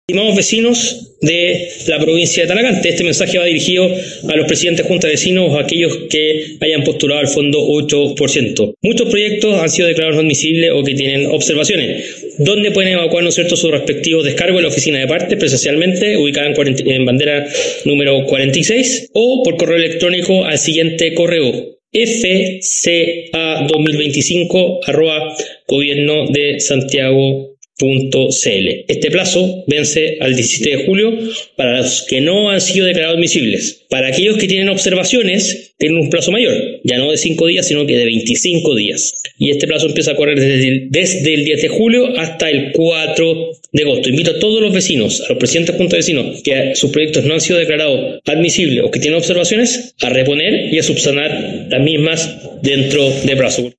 Estimados vecinos de la provincia de Talagante, este mensaje va dirigido a los presidentes de junta de vecinos o a aquellos que hayan postulado al fondo 8%. Muchos proyectos han sido declarados admisibles o que tienen observaciones, donde pueden evacuar, ¿no es cierto?, sus respectivos descargos en la oficina de parte, presencialmente, ubicada en bandera número 46, o por correo electrónico al siguiente correo: fca2025@gobiernodesantiago.cl. Este plazo vence al 17 de julio para los que no han sido declarados admisibles. Para aquellos que tienen observaciones, tienen un plazo mayor, ya no de 5 días, sino que de 25 días. Y este plazo empieza a correr desde el 10 de julio hasta el 4 de agosto. Invito a todos los vecinos, a los presidentes de junta de vecinos, que sus proyectos no han sido declarados admisibles o que tienen observaciones, a reponer y a subsanar las mismas dentro de plazo.